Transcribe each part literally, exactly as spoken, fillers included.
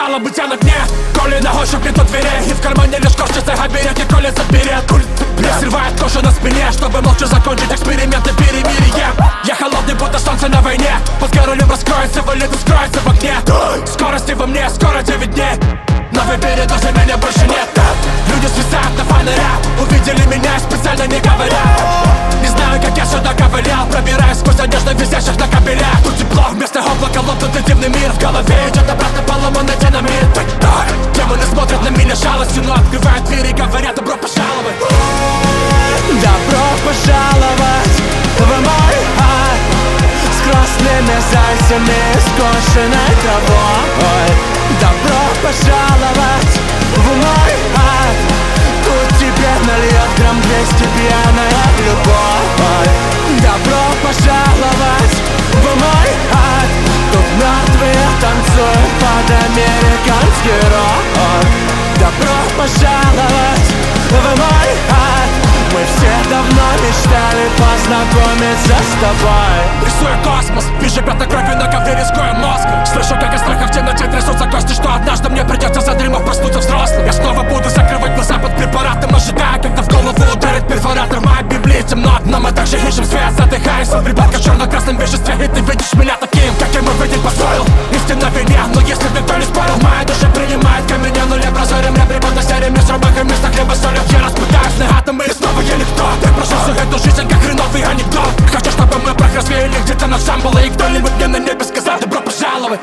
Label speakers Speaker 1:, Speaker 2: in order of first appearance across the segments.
Speaker 1: пожалуй, быть я на дне. Коли на ощупь нету дверей, и в кармане лишь корчится берет, и коли заберет. Мне срывает кожу на спине, чтобы молча закончить эксперименты перемирие. Я холодный, будто солнце на войне. Под королем раскроется, вылет и скроется в огне. Скорости во мне, скоро девять дней. Но выбери, даже меня больше нет. Люди свисают на фонарях, увидели меня и специально не говорят. Не знаю, как я сюда ковылял, пробираясь сквозь одежду висящих на кабелях. Тут тепло, вместо облака лопнутый дивный мир. В голове идет обратно поломанный динамит. Демоны смотрят на меня жалостью, но открывают двери и говорят: добро пожаловать.
Speaker 2: Добро пожаловать в мой ад, с красными зайцами и скошенной травой. Добро пожаловать в мой ад, тут тебе нальет грамм двести пьяная любовь. Добро пожаловать в мой ад, тут мертвые танцуют под американский рок. Добро пожаловать в мой ад, мы все давно мечтали познакомиться с тобой.
Speaker 1: Рисую космос, вижу пятна крови на ковре, рискуя мозгом. Слышу, как из страха в темноте трясутся кости, что однажды мне придется, задремав, проснуться взрослым. Я снова буду закрывать глаза под препаратом, ожидая, когда в голову ударит перфоратор. Моя Библия темно, но мы также ищем свет, задыхаясь в припадках в черно-красном веществе. И ты видишь меня таким, каким мой выйдет построил. Истина в вине, но если никто не спорил, моя душа принимает ко мне нуле прозорим. Я прибавлю сериями с рубахой вместо хлеба солью. Я распытаюсь на атомы и снова я никто. Ты прошел всю эту жизнь, как хреновый анекдот. Хочу, чтобы мы прах развеяли где-то над Шамбалой, и кто-нибудь мне на небе сказал: добро пожаловать.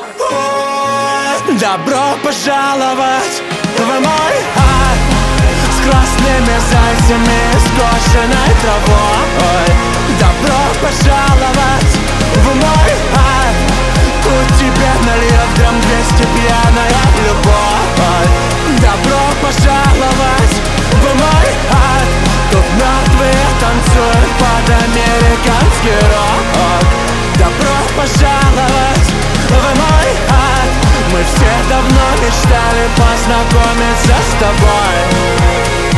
Speaker 2: Добро пожаловать в мой ад, с красными зайцами и скошенной травой. Добро пожаловать в мой ад, тут тебе нальет грамм двести пьяная любовь. Добро пожаловать в мой ад, тут мертвые танцуют под американский рок. Добро пожаловать в мой ад, мы все давно мечтали познакомиться с тобой.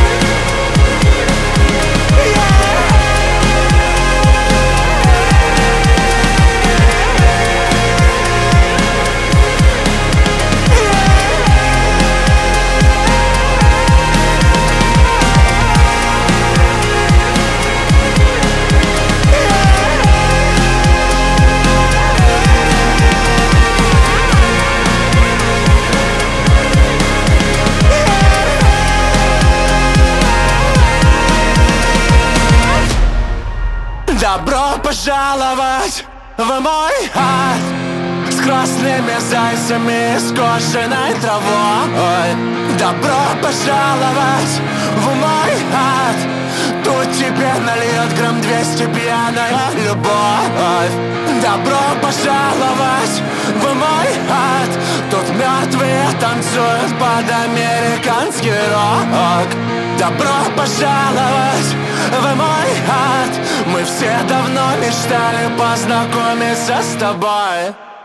Speaker 2: Добро пожаловать в мой ад, с красными зайцами и скошенной травой. Добро пожаловать в мой ад, тут тебе нальет грамм двести пьяная любовь. Добро пожаловать в мой ад, тут мертвые танцуют под американский рок. Добро пожаловать в мой ад, мы все давно мечтали познакомиться с тобой.